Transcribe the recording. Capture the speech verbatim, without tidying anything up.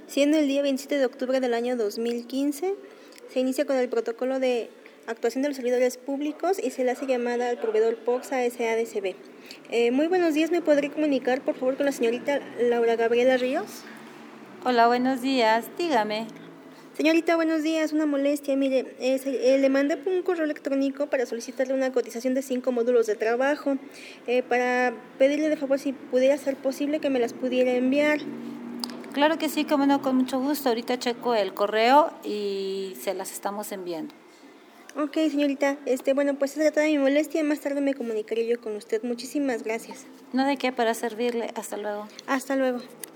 siendo el día veintisiete de octubre del año dos mil quince. Se inicia con el protocolo de actuación de los servidores públicos y se le hace llamada al proveedor POXA S A D C B. Eh, muy buenos días, ¿me podría comunicar por favor con la señorita Laura Gabriela Ríos? Hola, buenos días, dígame. Señorita, buenos días, una molestia, mire, eh, se- eh, le mandé un correo electrónico para solicitarle una cotización de cinco módulos de trabajo, eh, para pedirle de favor si pudiera ser posible que me las pudiera enviar. Claro que sí, como no, con mucho gusto. Ahorita checo el correo y se las estamos enviando. Ok, señorita, este, bueno, pues esa era toda mi molestia, más tarde me comunicaré yo con usted. Muchísimas gracias. No de qué, para servirle. Hasta luego. Hasta luego.